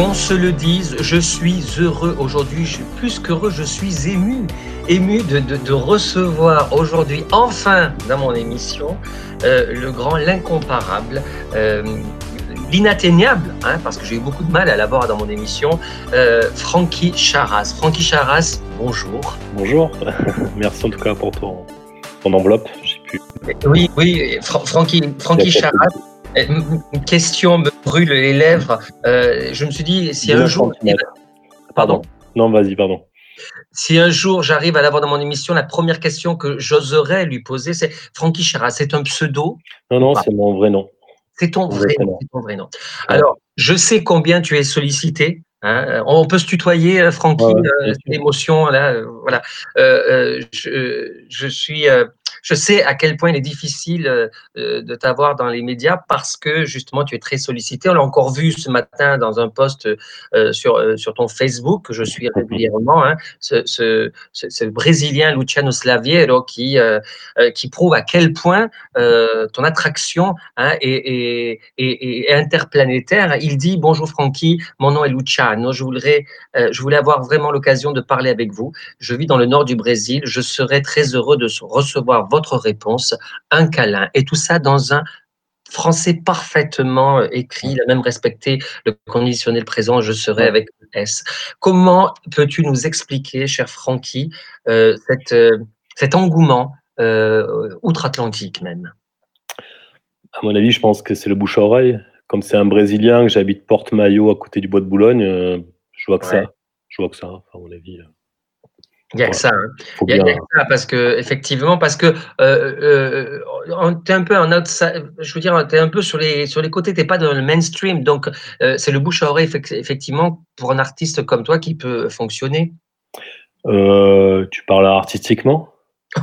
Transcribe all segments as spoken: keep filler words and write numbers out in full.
qu'on se le dise, je suis heureux aujourd'hui, je suis plus qu'heureux, je suis ému, ému de, de, de recevoir aujourd'hui, enfin, dans mon émission, euh, le grand, l'incomparable, euh, l'inatteignable, hein, parce que j'ai eu beaucoup de mal à l'avoir dans mon émission, euh, Francky Charras. Francky Charras, bonjour. Bonjour, merci en tout cas pour ton, ton enveloppe. J'ai pu... Oui, oui, Fra- Francky, Francky Charras. Une question me brûle les lèvres. Euh, je me suis dit, si un jour... Pardon. Non, vas-y, pardon. Si un jour j'arrive à l'avoir dans mon émission, la première question que j'oserais lui poser, c'est Francky Charras, c'est un pseudo? Non, non, c'est mon vrai nom. C'est ton vrai nom. C'est ton vrai nom. Alors, je sais combien tu es sollicité. Hein, on peut se tutoyer, Francky, ouais, ouais, euh, l'émotion, là, euh, voilà. Euh, euh, je, je suis, euh, je sais à quel point il est difficile euh, de t'avoir dans les médias parce que justement tu es très sollicité. On l'a encore vu ce matin dans un post euh, sur euh, sur ton Facebook que je suis régulièrement. Hein, ce, ce, ce, ce Brésilien Luciano Slaviero qui euh, qui prouve à quel point euh, ton attraction hein, est, est, est, est interplanétaire. Il dit bonjour Francky, mon nom est Luciano. Je voudrais, euh, je voulais avoir vraiment l'occasion de parler avec vous. Je vis dans le nord du Brésil. Je serais très heureux de recevoir votre réponse, un câlin, et tout ça dans un français parfaitement écrit. Il a même respecté le conditionnel présent. Je serai avec S. Comment peux-tu nous expliquer, cher Francky, euh, cette, euh, cet engouement euh, outre-Atlantique même? À mon avis, je pense que c'est le bouche à oreille. Comme c'est un Brésilien, que j'habite Porte-Maillot à côté du Bois de Boulogne, euh, je vois que Ouais. ça. Je vois que ça, enfin, à mon avis. Il n'y a ouais. que ça. Hein. Faut Il y a, bien... il y a que ça parce que effectivement, parce que euh, euh, t'es un peu en outside, je veux dire, t'es un peu sur les sur les côtés, t'es pas dans le mainstream, donc euh, c'est le bouche à oreille effectivement pour un artiste comme toi qui peut fonctionner. Euh, tu parles artistiquement?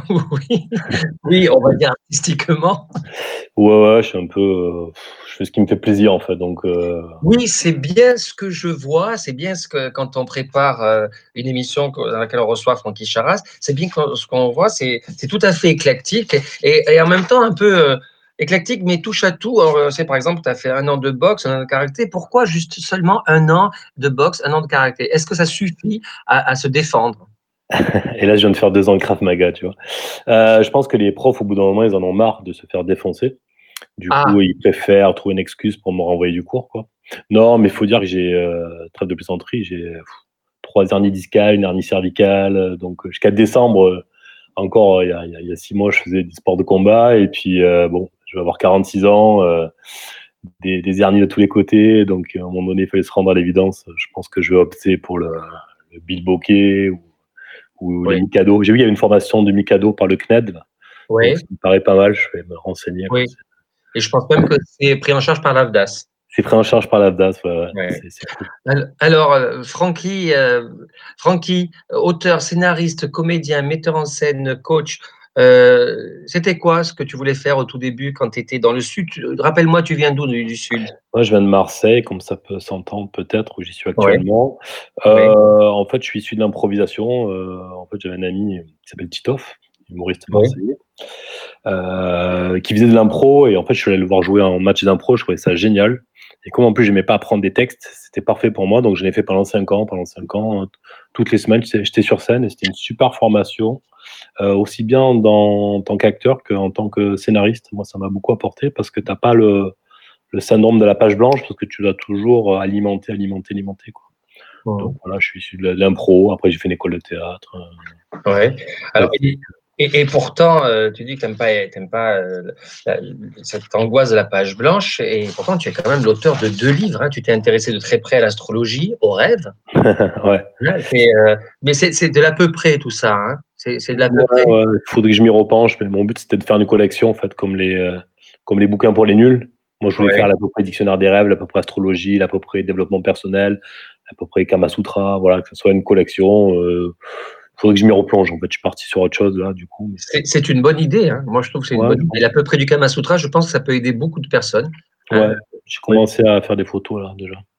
Oui, oui, on va dire artistiquement. Ouais, ouais, je suis un peu, euh, je fais ce qui me fait plaisir en fait, donc. Euh... Oui, c'est bien ce que je vois, c'est bien ce que quand on prépare euh, une émission dans laquelle on reçoit Francky Charras, c'est bien que ce qu'on voit, c'est c'est tout à fait éclectique et, et en même temps un peu euh, éclectique, mais touche à tout. Alors, c'est par exemple, tu as fait un an de boxe, un an de karaté. Pourquoi juste seulement un an de boxe, un an de karaté? Est-ce que ça suffit à, à se défendre? Et là, je viens de faire deux ans de Krav Maga, tu vois. Euh, je pense que les profs, au bout d'un moment, ils en ont marre de se faire défoncer. Du Ah. coup, ils préfèrent trouver une excuse pour me renvoyer du cours, quoi. Non, mais il faut dire que j'ai, euh, trêve de plaisanterie, j'ai pff, trois hernies discales, une hernie cervicale. Donc, jusqu'à décembre, euh, encore, il y, a, il y a six mois, je faisais du sport de combat. Et puis, euh, bon, je vais avoir quarante-six ans, euh, des, des hernies de tous les côtés. Donc, à un moment donné, il fallait se rendre à l'évidence. Je pense que je vais opter pour le, le bilboquet ou ou Oui. les Mikado. J'ai vu qu'il y avait une formation de Mikado par le C N E D. Oui. Donc, ça me paraît pas mal, je vais me renseigner. Oui. Et je pense même que c'est pris en charge par l'A F D A S. C'est pris en charge par l'A F D A S, ouais, ouais. Ouais. C'est, c'est cool. Alors, euh, Francky, euh, Francky, auteur, scénariste, comédien, metteur en scène, coach, euh, c'était quoi ce que tu voulais faire au tout début quand tu étais dans le sud? Rappelle-moi, tu viens d'où du, du sud? Moi, je viens de Marseille, comme ça peut s'entendre peut-être, où j'y suis Ouais. actuellement. Ouais. Euh, en fait, je suis issu de l'improvisation. Euh, en fait, j'avais un ami qui s'appelle Titoff, humoriste marseillais, ouais. euh, qui faisait de l'impro. Et en fait, je suis allé le voir jouer en match d'impro. Je trouvais ça génial. Et comme en plus, j'aimais pas apprendre des textes, c'était parfait pour moi. Donc, je l'ai fait pendant cinq ans. Pendant cinq ans, toutes les semaines, j'étais sur scène et c'était une super formation. Euh, aussi bien dans, en tant qu'acteur qu'en tant que scénariste. Moi, ça m'a beaucoup apporté parce que tu n'as pas le, le syndrome de la page blanche, parce que tu dois toujours alimenter, alimenter, alimenter. Quoi. Mmh. Donc voilà, je suis issu de l'impro. Après, j'ai fait une école de théâtre. Ouais. Alors, et, et, et pourtant, euh, tu dis que tu n'aimes pas, t'aimes pas euh, la, cette angoisse de la page blanche, et pourtant, tu es quand même l'auteur de deux livres. Hein. Tu t'es intéressé de très près à l'astrologie, au rêve. Ouais. Et, euh, mais c'est, c'est de l'à peu près tout ça. Hein. C'est, c'est de l'à peu ouais, près. Ouais. Il faudrait que je m'y repenche, mais mon but, c'était de faire une collection, en fait, comme les, euh, comme les bouquins pour les nuls. Moi, je voulais ouais. faire l'à peu près dictionnaire des rêves, l'à peu près astrologie, l'à peu près développement personnel, à peu près Kama Sutra, voilà, que ce soit une collection. Il euh, faudrait que je m'y replonge. En fait, je suis parti sur autre chose là, du coup. Mais... C'est, c'est une bonne idée. Hein. Moi, je trouve que c'est une ouais, bonne idée. À peu près du Kama Sutra, je pense que ça peut aider beaucoup de personnes. Ouais, hein. J'ai commencé ouais. à faire des photos là déjà.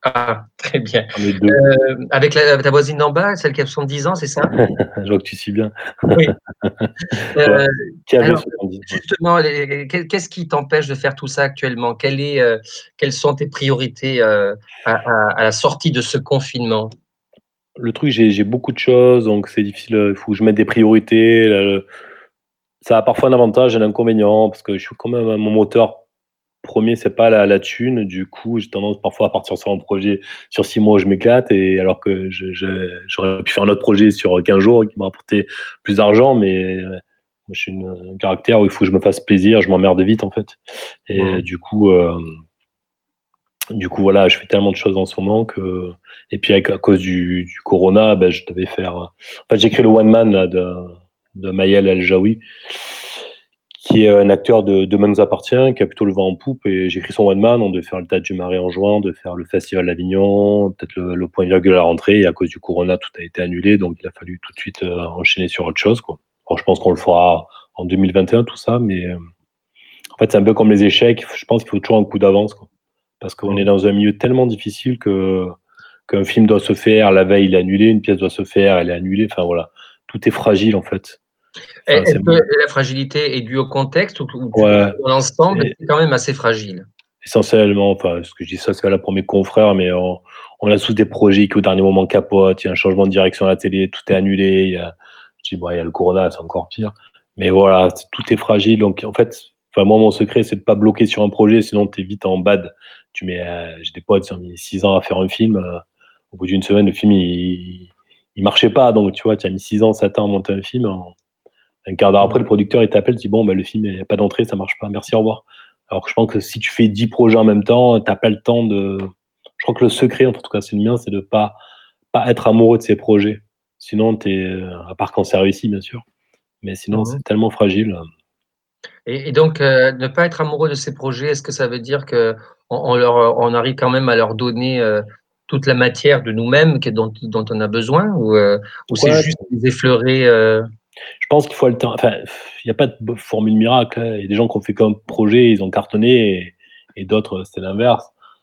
Ah, très bien. J'en ai deux. Euh, avec la, ta voisine d'en bas, celle qui a soixante-dix ans, c'est ça? Je vois que tu suis bien. Oui. Ouais. Euh, Qui avait alors, soixante-dix. justement, les- qu'est-ce qui t'empêche de faire tout ça actuellement? Quelle est, euh, quelles sont tes priorités euh, à, à- à la sortie de ce confinement? Le truc, j'ai j'ai beaucoup de choses, donc c'est difficile. Il faut que je mette des priorités. Là, le- ça a parfois un avantage et un inconvénient, parce que je suis quand même mon moteur premier, c'est pas la, la thune. Du coup, j'ai tendance parfois à partir sur un projet sur six mois où je m'éclate, et alors que je- je- j'aurais pu faire un autre projet sur quinze jours qui m'a rapporté plus d'argent, mais euh, moi, je suis une- un caractère où il faut que je me fasse plaisir, je m'emmerde vite en fait. Et euh, Mhm. du coup, euh, du coup, voilà, je fais tellement de choses en ce moment que. Et puis, avec, à cause du, du corona, ben, je devais faire. En fait, j'ai créé le One Man là, de, de Maël El-Jaoui, qui est un acteur de Demain nous appartient, qui a plutôt le vent en poupe. Et j'ai écrit son One Man. On devait faire le Théâtre du Marais en juin, de faire le Festival d'Avignon, peut-être le, le point virgule à la rentrée. Et à cause du corona, tout a été annulé. Donc, il a fallu tout de suite euh, enchaîner sur autre chose, quoi. Alors, je pense qu'on le fera en deux mille vingt et un, tout ça. Mais euh, en fait, c'est un peu comme les échecs. Je pense qu'il faut toujours un coup d'avance, quoi. Parce qu'on est Mhm. dans un milieu tellement difficile que qu'un film doit se faire, la veille il est annulé, une pièce doit se faire, elle est annulée. Enfin voilà, tout est fragile en fait. Enfin, Est-ce c'est que la fragilité est due au contexte ou, ou tu penses ouais, que dans l'ensemble, c'est c'est quand même assez fragile? essentiellement. Enfin, ce que je dis ça, c'est là pour mes confrères, mais on, on a tous des projets qui au dernier moment capotent. Il y a un changement de direction à la télé, tout est annulé. Il y a, je dis bon, il y a le corona, c'est encore pire. Mais voilà, c'est- tout est fragile. Donc en fait, enfin moi mon secret c'est de pas bloquer sur un projet, sinon t'es vite en bad. Tu mets, euh, j'ai des potes qui ont mis six ans à faire un film. euh, Au bout d'une semaine, le film, il, il marchait pas. Donc, tu vois, tu as mis six ans, sept ans à monter un film. En- un quart d'heure après, le producteur, il t'appelle, il dit, bon, bah, le film, il n'y a pas d'entrée, ça marche pas. Merci, au revoir. Alors que je pense que si tu fais dix projets en même temps, tu n'as pas le temps de. Je crois que le secret, en tout cas, c'est le mien, c'est de pas, pas être amoureux de ces projets. Sinon, tu es, à part quand c'est réussi, bien sûr. Mais sinon, Mhm. c'est tellement fragile. Et, et donc, euh, ne pas être amoureux de ces projets, est-ce que ça veut dire que on, on leur, on arrive quand même à leur donner euh, toute la matière de nous-mêmes que- dont, dont on a besoin, ou, euh, ou c'est Ouais, juste des effleurer euh, je pense qu'il faut le temps. Enfin, il n'y a pas de formule miracle, hein. Il y a des gens qui ont fait comme projet, ils ont cartonné, et, et d'autres, c'est l'inverse.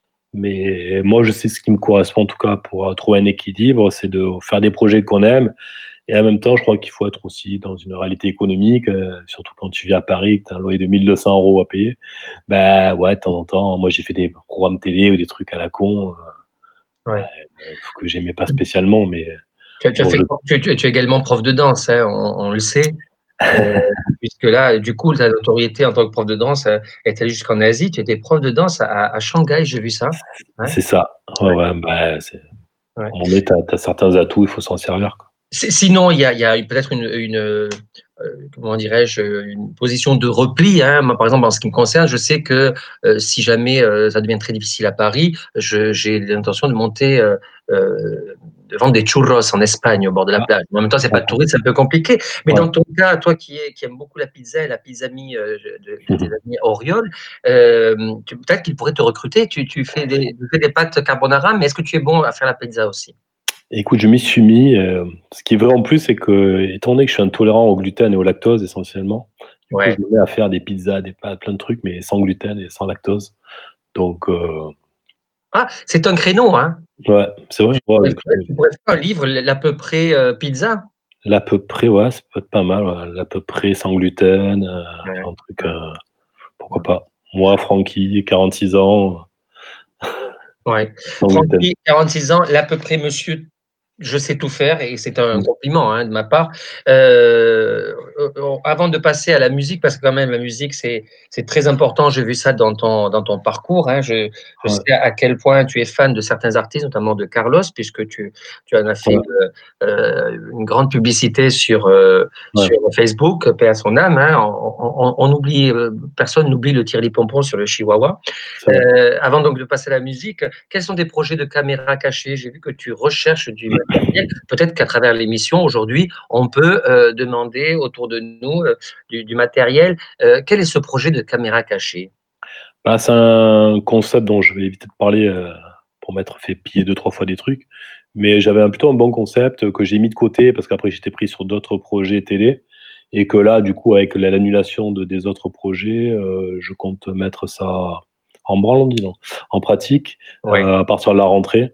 Mais moi, je sais ce qui me correspond, en tout cas, pour trouver un équilibre, c'est de faire des projets qu'on aime. Et en même temps, je crois qu'il faut être aussi dans une réalité économique, euh, surtout quand tu vis à Paris, que tu as un loyer de mille deux cents euros à payer. Ben ouais, de temps en temps, moi j'ai fait des programmes télé ou des trucs à la con, euh, ouais. euh, que j'aimais pas spécialement, mais Tu as, tu as bon, fait, je, tu, tu- tu es également prof de danse, hein, on, on le sait, euh, puisque là, du coup, ta notoriété en tant que prof de danse euh, est allée jusqu'en Asie. Tu étais prof de danse à, à Shanghai, j'ai vu ça. Ouais, c'est ça. Ouais, ouais, ouais, bah, c'est, ouais. à un moment donné, t'as, t'as certains atouts, il faut s'en servir, quoi. C'est- Sinon, il y a, il y a peut-être une, une, euh, comment dirais-je, une position de repli, hein. Moi, par exemple, en ce qui me concerne, je sais que euh, si jamais euh, ça devient très difficile à Paris, je- j'ai l'intention de monter, euh, euh, de vendre des churros en Espagne, au bord de la Ah, plage. En même temps, c'est pas de d'accord. tourisme, c'est un peu compliqué. Mais Ouais. dans ton cas, toi qui, est, qui aime beaucoup la pizza et la pizzamie euh, de, de tes amis Oriol, euh, tu- peut-être qu'ils pourraient te recruter. Tu, tu fais des, tu fais des pâtes carbonara, mais est-ce que tu es bon à faire la pizza aussi? Écoute, je m'y suis mis. Euh, ce qui est vrai en plus, c'est que, étant donné que je suis intolérant au gluten et au lactose essentiellement, du coup, je Ouais. me mets à faire des pizzas, des pâtes, plein de trucs, mais sans gluten et sans lactose. Donc, euh, Ah, c'est un créneau, hein. ouais, c'est vrai. Ouais, du coup, Tu pourrais faire un livre, l'à peu près euh, pizza. l'à peu près, ouais, ça peut être pas mal. Ouais. L'à peu près sans gluten, euh, Ouais, faire un truc, ouais, euh, pourquoi ouais. pas. Moi, Francky, quarante-six ans, Ouais. sans gluten. Francky, quarante-six ans, l'à peu près monsieur, je sais tout faire et c'est un Mm. compliment hein, de ma part. Euh, euh, avant de passer à la musique, parce que quand même la musique c'est c'est très important, j'ai vu ça dans ton dans ton parcours. Hein, je, je Ouais, sais à quel point tu es fan de certains artistes, notamment de Carlos, puisque tu tu en as fait ouais, une, euh, une grande publicité sur euh, ouais. sur Facebook, paix à son âme. Hein, on, on, on oublie, euh, personne n'oublie le tirli-pompon sur le chihuahua. C'est vrai. Euh, avant donc de passer à la musique, quels sont tes projets de caméra cachée? J'ai vu que tu recherches du matériel. Peut-être qu'à travers l'émission aujourd'hui, on peut euh, demander autour de nous euh, du, du matériel. Euh, quel est ce projet de caméra cachée? Bah, c'est un concept dont je vais éviter de parler euh, pour m'être fait piller deux, trois fois des trucs. Mais j'avais un, plutôt un bon concept que j'ai mis de côté parce qu'après j'étais pris sur d'autres projets télé. Et que là, du coup, avec la- l'annulation de, des autres projets, euh, je compte mettre ça en branlant dis donc, en pratique, Ouais. euh, à partir de la rentrée.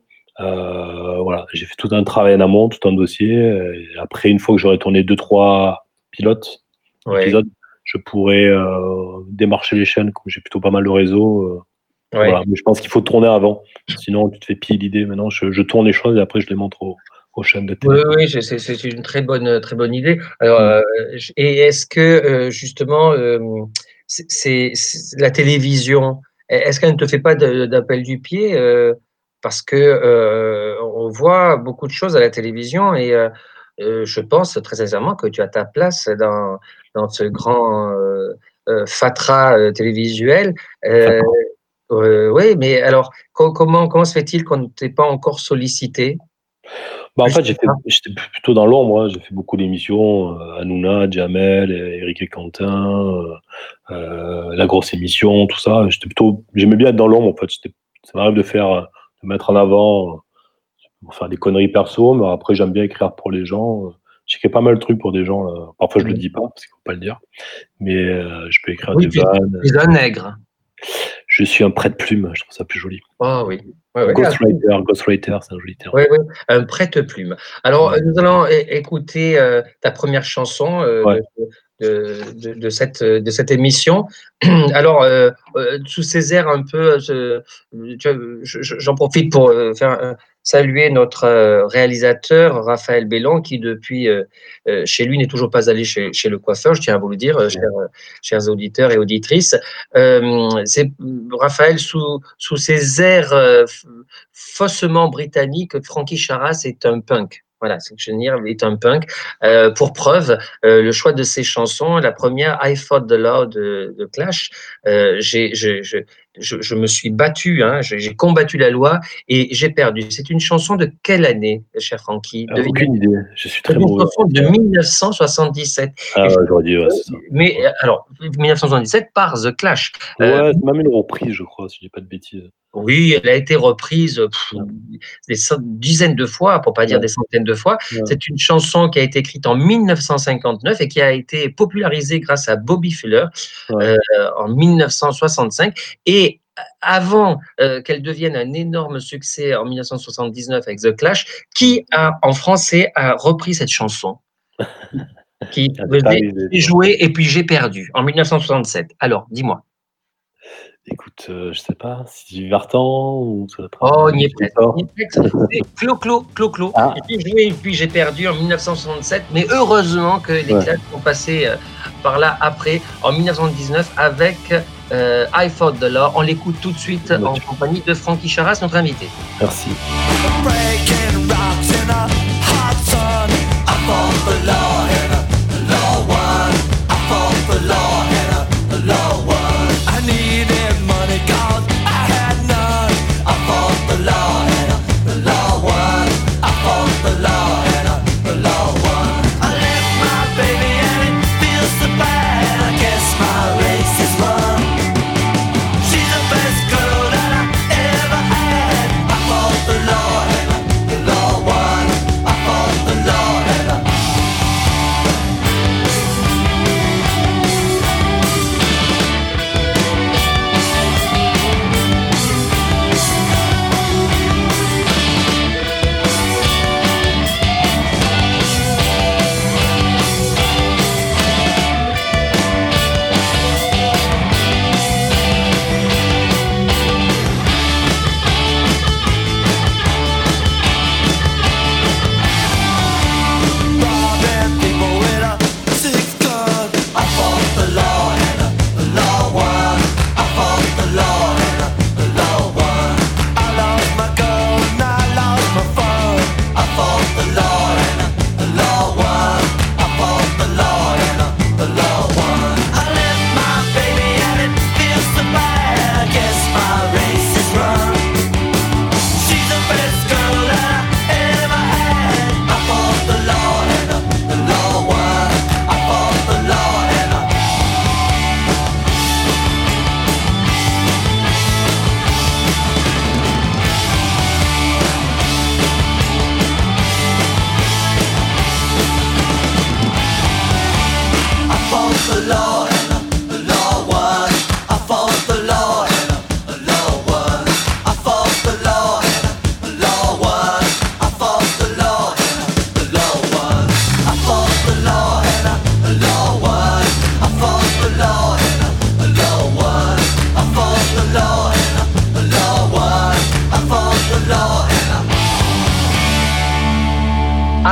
Euh, voilà, j'ai fait tout un travail en amont, tout un dossier. Et après, une fois que j'aurai tourné deux, trois pilotes, Ouais. épisodes, je pourrais euh, démarcher les chaînes, comme j'ai plutôt pas mal de réseaux. Euh, Ouais. voilà. Mais je pense qu'il faut tourner avant, sinon tu te fais piller l'idée. Maintenant, je, je tourne les choses et après je les montre aux, aux chaînes de télé. Oui, oui, c'est, c'est, c'est une très bonne, très bonne idée. Alors, Mm. euh, et est-ce que euh, justement, euh, c'est, c'est, c'est la télévision, est-ce qu'elle ne te fait pas de- d'appel du pied euh, parce que euh, on voit beaucoup de choses à la télévision et euh, euh, je pense très sincèrement que tu as ta place dans, dans ce grand euh, euh, fatras euh, télévisuel. Euh, euh, oui, mais alors, co- comment, comment se fait-il qu'on ne t'ait pas encore sollicité? Bah, en Juste fait, j'ai fait, j'étais plutôt dans l'ombre. Hein. J'ai fait beaucoup d'émissions, euh, Hanouna, Jamel, Eric et Quentin, euh, euh, la grosse émission, tout ça. J'étais plutôt, j'aimais bien être dans l'ombre. En fait, J'étais- ça m'arrive de faire, euh, de mettre en avant, euh, pour faire des conneries perso, mais après j'aime bien écrire pour les gens. Euh, J'écris pas mal de trucs pour des gens. Là. Parfois je le dis pas parce qu'il faut pas le dire, mais euh, je peux écrire Oui, des tu vannes. es un nègre. Je suis un prête-plume. Je trouve ça plus joli. Ah oui. Ouais, ouais. Ghostwriter, ghostwriter, c'est un joli terme. Oui, oui, un prête-plume. Alors, Ouais. nous allons é- écouter euh, ta première chanson euh, Ouais. de, de, de, de cette, de cette émission. Alors, euh, euh, sous ces airs un peu, euh, je- je- j'en profite pour euh, faire euh, saluer notre euh, réalisateur, Raphaël Bellon, qui depuis euh, euh, chez lui n'est toujours pas allé chez, chez le coiffeur, je tiens à vous le dire, euh, chers, euh, chers auditeurs et auditrices. Euh, c'est Raphaël, sous, sous ces airs euh, faussement britannique, Frankie Charras est un punk. Voilà, c'est que je veux dire, est un punk. Euh, pour preuve, euh, le choix de ses chansons, la première, I Fought the Law de, de Clash, euh, j'ai, je, je, je, je me suis battu, hein, j'ai, j'ai combattu la loi et j'ai perdu. C'est une chanson de quelle année, cher Frankie? Euh, aucune idée. Je suis très C'est une mauvais. chanson de mille neuf cent soixante-dix-sept. Ah Et je- ouais, j'aurais dit, ouais, c'est ça. mais alors, mille neuf cent soixante-dix-sept par The Clash. Euh, Ouais, c'est même une reprise, je crois, si je dis pas de bêtises. Oui, elle a été reprise pff, Ouais. des cent- dizaines de fois, pour pas dire Ouais. des centaines de fois. Ouais. C'est une chanson qui a été écrite en mille neuf cent cinquante-neuf et qui a été popularisée grâce à Bobby Fuller Ouais. euh, en mille neuf cent soixante-cinq. Et avant euh, qu'elle devienne un énorme succès en mille neuf cent soixante-dix-neuf avec The Clash, qui a en français a repris cette chanson qui Ah, c'est faisait arrivé, J'ai ça. joué et puis j'ai perdu en mille neuf cent soixante-sept. Alors, dis-moi. Écoute, euh, je sais pas, si Vartan ou ça va être Oh, un- on y est presque. Victor. On y est presque. C'est Clo, Clo, Clo, Clo. Ah. Et puis joué, et puis j'ai perdu en mille neuf cent soixante-sept. Mais heureusement que les Ouais. classes sont passées euh, par là après, en mille neuf cent dix-neuf, avec euh, I Fought the Law. On l'écoute tout de suite Ouais. en compagnie de Frankie Charras, notre invité. Merci. Breaking rocks in a hot sun. I fought the law and a law won. I fought the law and a law won. I needed money 'cause I had none. I fought the law and a law won. I fought the law and a law won. I left my baby and it feels so bad. I guess my race is run. She's the best girl that I ever had. I fought the law and the law won.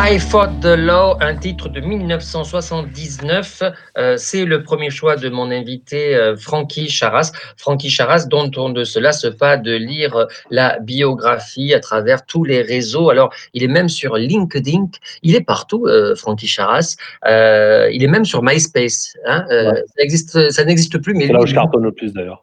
I Fought the Law, un titre de mille neuf cent soixante-dix-neuf. Euh, c'est le premier choix de mon invité euh, Francky Charras. Francky Charras, dont on ne se lasse pas de lire la biographie à travers tous les réseaux. Alors, il est même sur LinkedIn. Il est partout, euh, Francky Charras. Euh, il est même sur MySpace. Hein. Euh, Ouais. ça, existe, ça n'existe plus, mais C'est là lui, où je cartonne le plus d'ailleurs.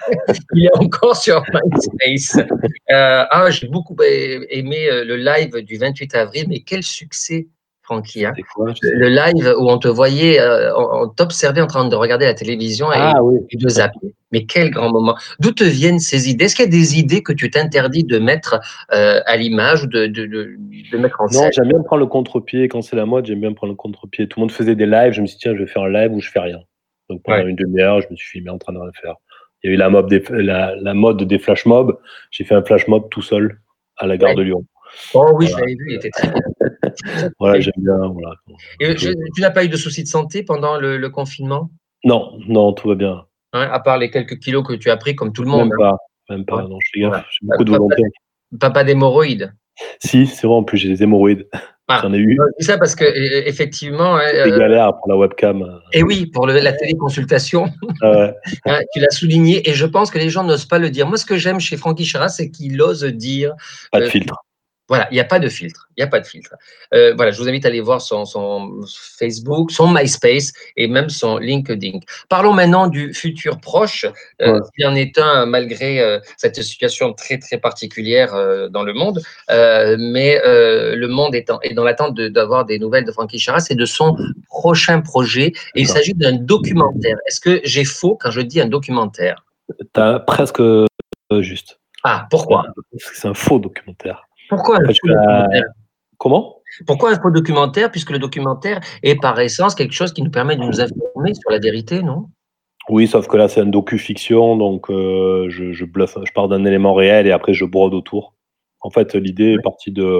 il est encore sur MySpace. Euh, ah, j'ai beaucoup aimé le live du vingt-huit avril, mais quel succès, Francky. Hein. C'est quoi, je sais. Le live où on te voyait, euh, on, on t'observait en train de regarder la télévision et, Ah oui. et de zapper. Mais quel grand moment. D'où te viennent ces idées? Est-ce qu'il y a des idées que tu t'interdis de mettre euh, à l'image ou de, de, de, de mettre en Non, scène? j'aime bien prendre le contre-pied. Quand c'est la mode, j'aime bien prendre le contre-pied. Tout le monde faisait des lives. Je me suis dit, tiens, je vais faire un live où je fais rien. Donc pendant Ouais. une demi-heure, je me suis filmé en train de rien faire. Il y a eu la, mob des, la, la mode des flash mobs. J'ai fait un flash mob tout seul à la gare Ouais. de Lyon. Oh oui, Voilà. je l'avais vu, il était très bien. Voilà, j'aime bien. Voilà. Et je, tu n'as pas eu de soucis de santé pendant le, le confinement? Non, non, tout va bien. Hein, à part les quelques kilos que tu as pris comme tout le monde. Même Hein. pas, même pas. Ouais. Non, je fais gaffe. Voilà. J'ai beaucoup de Papa, volonté. papa d'hémorroïdes. Si, c'est vrai. En plus, j'ai des hémorroïdes. Ah, J'en ai eu. je dis ça parce que euh, effectivement, hein, Des euh, galères pour la webcam. et oui, pour le, la téléconsultation, Ah ouais. hein, tu l'as souligné, et je pense que les gens n'osent pas le dire. Moi, ce que j'aime chez Francky Charras, c'est qu'il ose dire. Pas de euh, filtre. Voilà, il n'y a pas de filtre. Il n'y a pas de filtre. Euh, voilà, je vous invite à aller voir son, son Facebook, son MySpace et même son LinkedIn. Parlons maintenant du futur proche. Euh, Ouais. S'il en est un, malgré euh, cette situation très, très particulière euh, dans le monde. Euh, mais euh, le monde est, en, est dans l'attente de, d'avoir des nouvelles de Francky Charras et de son prochain projet. Et il s'agit d'un documentaire. Est-ce que j'ai faux quand je dis un documentaire? T'as presque euh, juste. Ah, pourquoi? Parce que c'est un faux documentaire. Pourquoi un En fait, faux je fais un- documentaire? Comment? Pourquoi un faux documentaire? Puisque le documentaire est par essence quelque chose qui nous permet de nous informer sur la vérité, non? Oui, sauf que là, c'est un docu-fiction, donc euh, je, je bluffe, je pars d'un élément réel et après je brode autour. En fait, l'idée est partie de.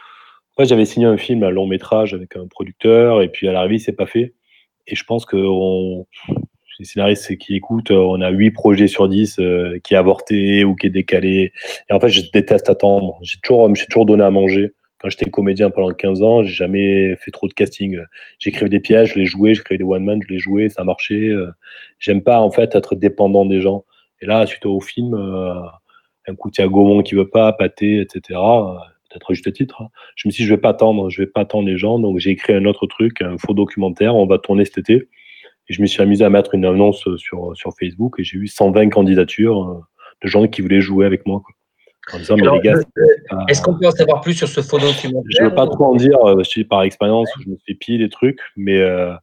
En fait, j'avais signé un film, un long métrage avec un producteur, et puis à l'arrivée, c'est pas fait. Et je pense que on... les scénaristes qui écoutent, on a huit projets sur dix euh, qui est avorté ou qui est décalé. Et en fait, je déteste attendre. J'ai toujours, je me suis toujours donné à manger. Quand j'étais comédien pendant quinze ans, j'ai jamais fait trop de casting. J'écrivais des pièces, je les jouais, j'écrivais des one-man, je les jouais, ça marchait. J'aime pas, en fait, être dépendant des gens. Et là, suite au film, euh, un coup, il y a Gaumont qui veut pas, Pathé, et cetera. Peut-être à juste titre. Hein. Je me suis dit, je vais pas attendre, je vais pas attendre les gens. Donc, j'ai écrit un autre truc, un faux documentaire. On va tourner cet été. Et je me suis amusé à mettre une annonce sur, sur Facebook et j'ai eu cent vingt candidatures de gens qui voulaient jouer avec moi. Quoi. En disant, mais Alors, les gars, euh, est-ce qu'on peut en savoir plus sur ce faux documentaire? Je ne veux pas trop en dire, euh, je suis par expérience, où je me fais piller des trucs, mais, euh,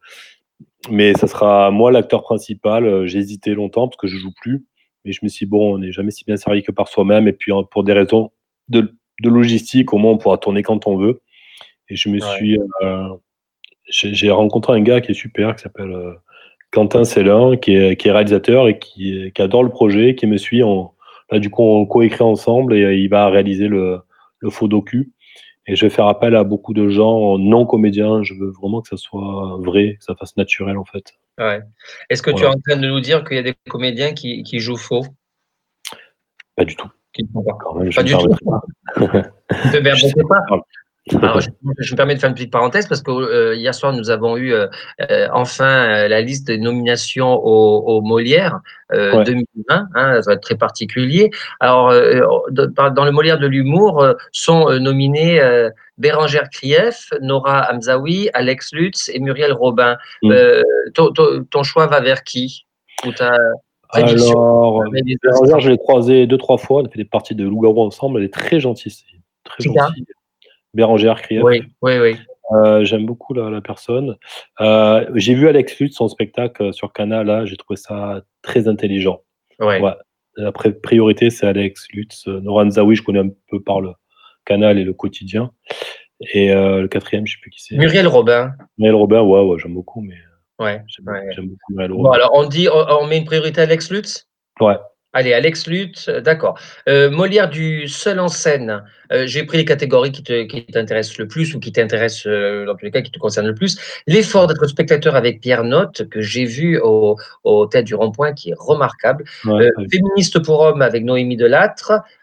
mais ça sera moi l'acteur principal. Euh, j'ai hésité longtemps parce que je joue plus, mais je me suis dit, bon, on n'est jamais si bien servi que par soi-même, et puis pour des raisons de, de logistique, au moins on pourra tourner quand on veut. Et je me Ouais. suis. Euh, j'ai, j'ai rencontré un gars qui est super, qui s'appelle euh, Quentin Célin, qui est, qui est réalisateur et qui, qui adore le projet, qui me suit. En, là, du coup, on coécrit ensemble et il va réaliser le, le faux docu. Et je vais faire appel à beaucoup de gens non comédiens. Je veux vraiment que ça soit vrai, que ça fasse naturel, en fait. Ouais. Est-ce que Voilà. tu es en train de nous dire qu'il y a des comédiens qui, qui jouent faux? Pas du tout. Qui ne font pas. Quand même, je Pas me du tout. permettrai pas. Ne te Je sais permettez pas. pas. Alors, je, je me permets de faire une petite parenthèse parce que euh, hier soir, nous avons eu euh, euh, enfin euh, la liste des nominations au, au Molière euh, Ouais. deux mille vingt, hein, ça va être très particulier. Alors, euh, de- dans le Molière de l'humour euh, sont euh, nominés euh, Bérangère Krief, Nora Hamzaoui, Alex Lutz et Muriel Robin. Mm. Euh, ton, ton- ton choix va vers qui? Ou ta prédiction? Alors, Avec des Bérangère, instants. je l'ai croisée deux, trois fois. On a fait des parties de loup-garou ensemble. Elle est très gentille. c'est Très Qui ça? gentille. Bérangère Krief. Oui, oui, oui. Euh, j'aime beaucoup la, la personne. Euh, j'ai vu Alex Lutz, son spectacle sur Canal. Là, j'ai trouvé ça très intelligent. Ouais. Ouais. La pré- priorité, c'est Alex Lutz. Nora Hamzaoui, je connais un peu par le Canal et le quotidien. Et euh, le quatrième, je ne sais plus qui c'est. Muriel Robin. Muriel Robin, ouais, ouais, j'aime beaucoup, mais Ouais. j'aime, ouais. j'aime beaucoup Muriel Bon, Robin. alors on dit, on, on met une priorité à Alex Lutz? Ouais. Allez, Alex Lutz, euh, d'accord. Euh, Molière du seul en scène. Euh, j'ai pris les catégories qui, te, qui t'intéressent le plus ou qui t'intéressent, euh, dans tous les cas, qui te concernent le plus. L'effort d'être spectateur avec Pierre Notte, que j'ai vu au, au Théâtre du Rond-Point, qui est remarquable. Ouais, Euh, ouais. Féministe pour hommes avec Noémie Delattre.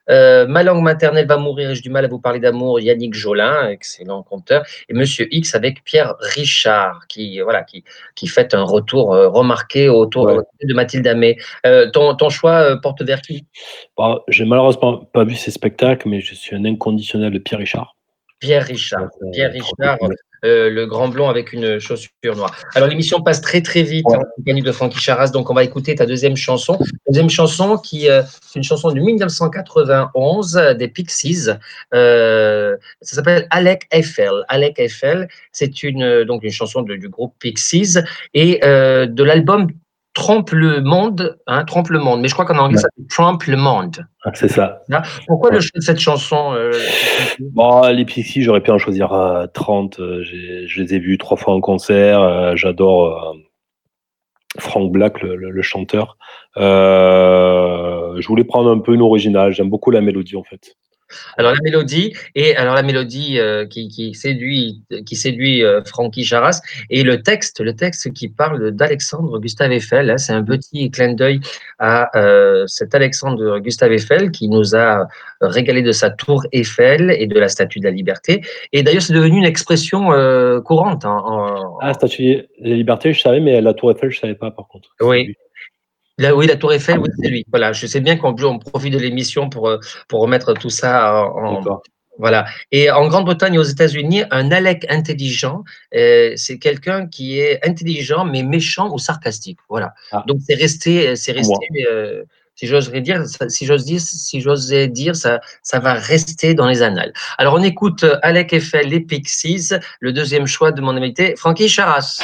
Euh, ma langue maternelle va mourir et j'ai du mal à vous parler d'amour, Yannick Jolin, excellent conteur, et Monsieur X avec Pierre Richard, qui, voilà, qui, qui fait un retour euh, remarqué autour Ouais. de Mathilde Amé. Euh, ton, ton choix euh, porte vers qui? Bon, j'ai malheureusement pas vu ces spectacles, mais je suis un inconditionnel de Pierre Richard. Pierre Richard. Ouais, Pierre trop Richard, cool. euh, le grand blond avec une chaussure noire. Alors l'émission passe très très vite Ouais. en compagnie de Frankie Charras, donc on va écouter ta deuxième chanson. Deuxième chanson qui euh, c'est une chanson de mille neuf cent quatre-vingt-onze euh, des Pixies. Euh, ça s'appelle Alec Eiffel. Alec Eiffel, c'est une euh, donc une chanson de- du groupe Pixies et euh, de l'album Trompe le monde, hein, Trompe le monde. Mais je crois qu'en anglais Ouais. ça s'appelle Trompe le monde. Ah, c'est ça. Hein. Pourquoi Ouais. le choix de cette chanson euh, Bon, les Pixies, j'aurais pu en choisir euh, trente. euh, j'ai- je les ai vus trois fois en concert. euh, J'adore euh, Frank Black, le, le- le chanteur. Euh, je voulais prendre un peu une originale. J'aime beaucoup la mélodie, en fait. Alors la mélodie et alors la mélodie euh, qui, qui séduit qui séduit euh, Frankie Charras et le texte le texte qui parle d'Alexandre Gustave Eiffel, hein, c'est un petit clin d'œil à euh, cet Alexandre Gustave Eiffel qui nous a régalé de sa tour Eiffel et de la Statue de la Liberté et d'ailleurs c'est devenu une expression euh, courante en, en- Ah, Statue de la Liberté, je savais, mais la Tour Eiffel, je savais pas, par contre. C'est oui. lui. Là, oui, la Tour Eiffel, oui, c'est lui. Voilà, je sais bien qu'on on profite de l'émission pour, euh, pour remettre tout ça en, en- D'accord. voilà. Et en Grande-Bretagne et aux États-Unis, un Alec intelligent, euh, c'est quelqu'un qui est intelligent mais méchant ou sarcastique. Voilà. Ah. Donc c'est resté, c'est Pour moi. resté. Euh, si j'oserais dire, ça- si j'ose dire, si j'osais dire, ça, ça va rester dans les annales. Alors on écoute euh, Alec Eiffel, les Pixies, le deuxième choix de mon invité, Frankie Charras.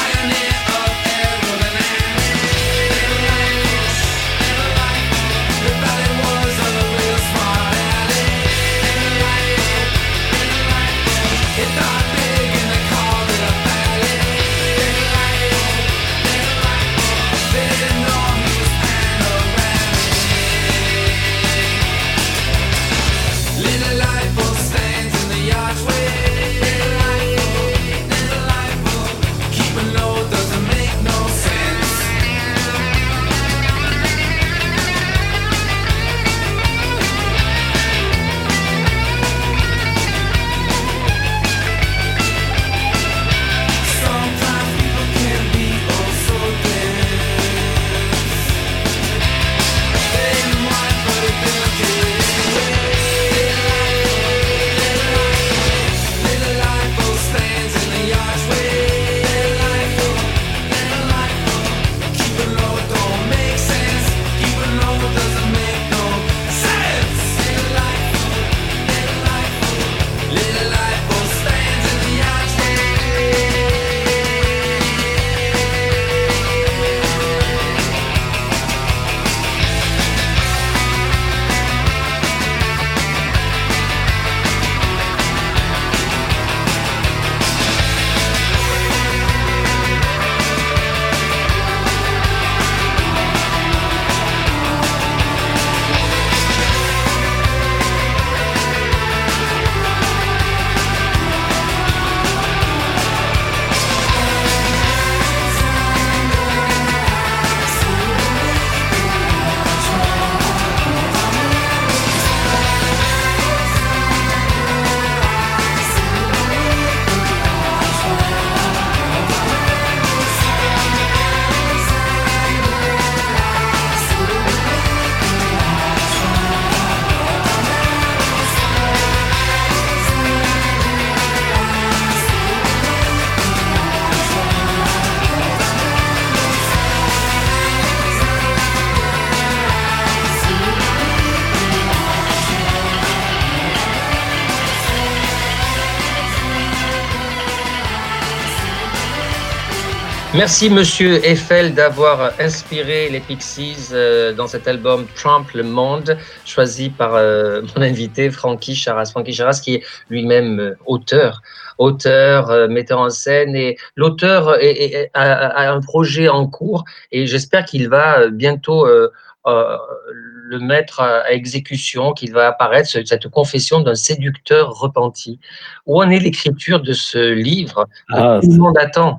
Merci Monsieur Eiffel d'avoir inspiré les Pixies euh, dans cet album Trompe le monde, choisi par euh, mon invité Frankie Charras. Frankie Charras qui est lui-même euh, auteur, auteur, euh, metteur en scène et l'auteur est- est- est- a, a un projet en cours et j'espère qu'il va bientôt euh, euh, le mettre à, à exécution, qu'il va apparaître ce- cette confession d'un séducteur repenti. Où en est l'écriture de ce livre que Ah, tout le monde attend?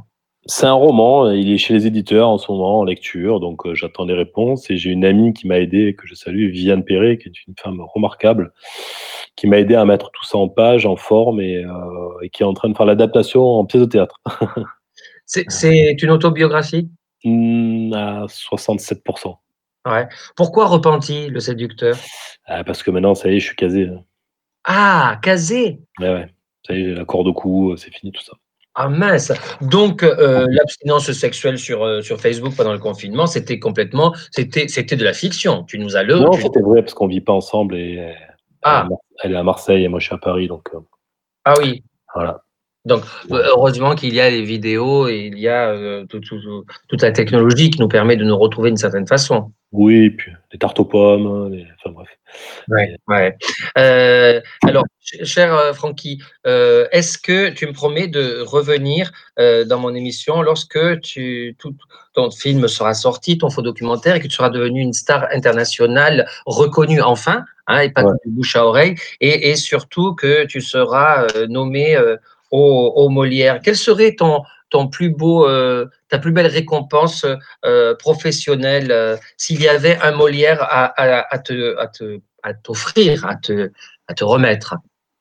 C'est un roman, il est chez les éditeurs en ce moment, en lecture, donc euh, j'attends des réponses. Et j'ai une amie qui m'a aidé, que je salue, Viviane Perret, qui est une femme remarquable, qui m'a aidé à mettre tout ça en page, en forme, et, euh, et qui est en train de faire l'adaptation en pièce de théâtre. C'est, c'est une autobiographie? Hmm, à soixante-sept pour cent. Ouais. Pourquoi Repenti, le séducteur? Ah, parce que maintenant, ça y est, je suis casé. hein. Ah, casé. Ouais, ouais. Ça y est, j'ai la corde au cou, c'est fini tout ça. Ah mince. Donc euh, l'abstinence sexuelle sur, euh, sur Facebook pendant le confinement, c'était complètement, c'était, c'était de la fiction. Tu nous as le. Non, tu- c'était vrai, parce qu'on vit pas ensemble, et elle, est à Ah, Mar- elle est à Marseille et moi je suis à Paris, donc euh, ah oui. voilà. Donc euh, heureusement qu'il y a les vidéos et il y a euh, tout- tout- tout- toute la technologie qui nous permet de nous retrouver d'une certaine façon. Oui, et puis les tartes aux pommes, les... enfin bref. Ouais, ouais. Euh, alors, ch- cher euh, Francky, euh, est-ce que tu me promets de revenir euh, dans mon émission lorsque tu, tout, ton film sera sorti, ton faux documentaire, et que tu seras devenu une star internationale reconnue enfin, hein, et pas Ouais. que du bouche à oreille, et, et surtout que tu seras euh, nommé euh, au, au Molière. Quel serait ton, ton plus beau, euh, ta plus belle récompense euh, professionnelle euh, s'il y avait un Molière à, à, à te, à te à t'offrir, à te, à te remettre?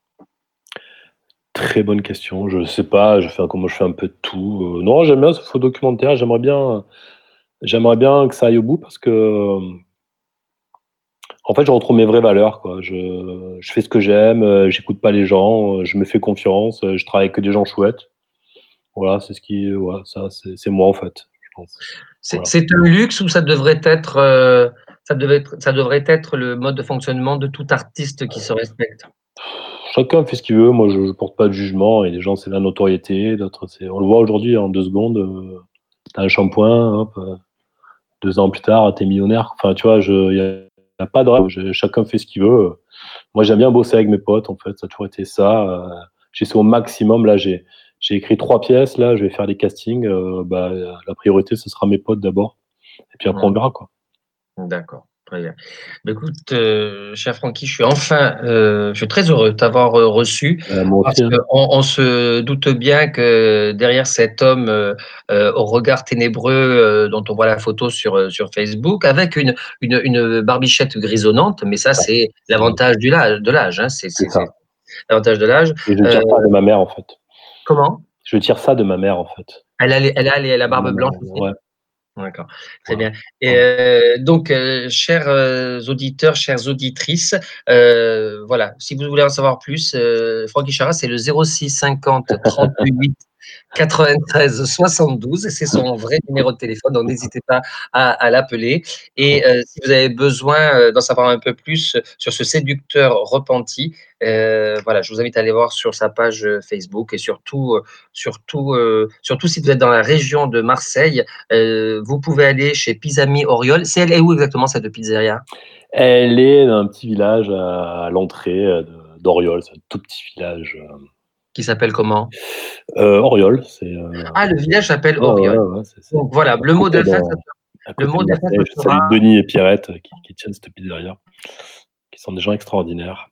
Très bonne question. Je sais pas, je fais comme je fais un peu de tout. Euh, non, j'aime bien ce faux documentaire. J'aimerais bien, j'aimerais bien que ça aille au bout parce que, euh, en fait, je retrouve mes vraies valeurs, quoi. Je, je fais ce que j'aime, euh, j'écoute pas les gens, euh, je me fais confiance, euh, je travaille avec que des gens chouettes. Voilà, c'est ce qui, ouais, ça, c'est c'est moi en fait, je pense. C'est Voilà. c'est un luxe ou ça devrait être, euh, ça devait être, ça devrait être le mode de fonctionnement de tout artiste qui se respecte? Chacun fait ce qu'il veut. Moi, je, je porte pas de jugement. Et les gens, c'est la notoriété. D'autres, c'est. On le voit aujourd'hui en deux secondes. Euh, t'as un shampoing, hop, euh, deux ans plus tard, t'es millionnaire. Enfin, tu vois, je, y a, y a pas de règle. Je- Chacun fait ce qu'il veut. Moi, j'aime bien bosser avec mes potes. En fait, ça a toujours été ça. Euh, J'essaie au maximum. Là, j'ai, j'ai écrit trois pièces. Là, je vais faire des castings. Euh, bah, la priorité, ce sera mes potes d'abord. Et puis après, on verra, quoi. D'accord, très bien. Bah, écoute, euh, cher Francky, je suis enfin, euh, je suis très heureux de t'avoir euh, reçu Euh, moi parce aussi. hein. qu'on on se doute bien que derrière cet homme euh, euh, au regard ténébreux euh, dont on voit la photo sur, euh, sur Facebook, avec une, une, une barbichette grisonnante, mais ça, c'est l'avantage du la- de l'âge, hein, c'est C'est c'est- ça. c'est l'avantage de l'âge. Et je Euh, tire ça de ma mère, en fait. comment? Je tire ça de ma mère, en fait. Elle a, les- elle a les- la barbe blanche aussi? Ouais. D'accord, très Voilà. bien. Et euh, donc, euh, chers euh, auditeurs, chères auditrices, euh, voilà, si vous voulez en savoir plus, euh, Francky Charas, c'est le zéro six cinquante trente-huit quatre-vingt-treize soixante-douze, et c'est son vrai numéro de téléphone, donc n'hésitez pas à, à l'appeler. Et euh, si vous avez besoin euh, d'en savoir un peu plus sur ce séducteur repenti, euh, voilà, je vous invite à aller voir sur sa page Facebook, et surtout, euh, surtout, euh, surtout si vous êtes dans la région de Marseille, euh, vous pouvez aller chez Pisami Oriol. C'est elle est où exactement cette pizzeria? Elle est dans un petit village à, à l'entrée euh, de- d'Oriol, c'est un tout petit village. euh, Qui s'appelle comment? Euh, Oriol, c'est. Euh, Ah, le village s'appelle ouais, ouais, Oriol. ouais, c'est- c'est Donc voilà, à le mot côté de de, la fin, ça- à le côté mot de de la fin, Marseille. ce Je salue sera. Denis et Pierrette euh, qui, qui tiennent cette pizzeria, qui sont des gens extraordinaires.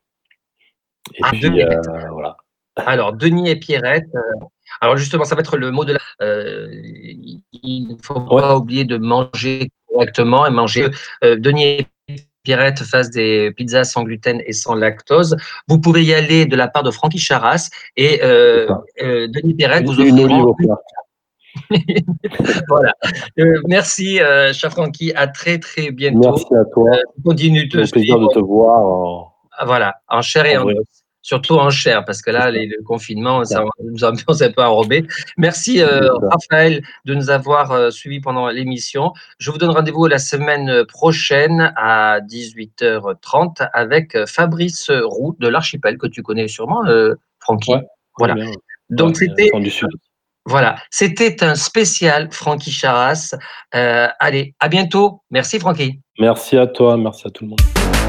Et Ah, puis, Denis. euh, voilà. Alors, Denis et Pierrette. euh, alors justement, ça va être le mot de la. euh, il ne faut Ouais. pas oublier de manger correctement et manger. euh, Denis et Pierrette fassent des pizzas sans gluten et sans lactose. Vous pouvez y aller de la part de Francky Charas et euh, C'est ça. euh, Denis Pierrette vous Une, une olive offriront. au plat. Voilà. Euh, merci, euh, cher Francky. À très, très bientôt. Merci à toi. Euh, continue de Au te plaisir de suivre. te voir. en- Ah, voilà, en chair et En en vrai. os. Surtout en chair, parce que là, C'est ça. les- le confinement, C'est ça ça. nous a un peu enrobé. Merci, euh, C'est ça. Raphaël, de nous avoir euh, suivis pendant l'émission. Je vous donne rendez-vous la semaine prochaine à dix-huit heures trente avec euh, Fabrice Roux de l'Archipel, que tu connais sûrement, euh, Francky. Ouais. Voilà. Bien. Donc, Ouais, c'était accent du Sud. voilà, c'était un spécial Francky Charas. Euh, allez, à bientôt. Merci, Francky. Merci à toi. Merci à tout le monde.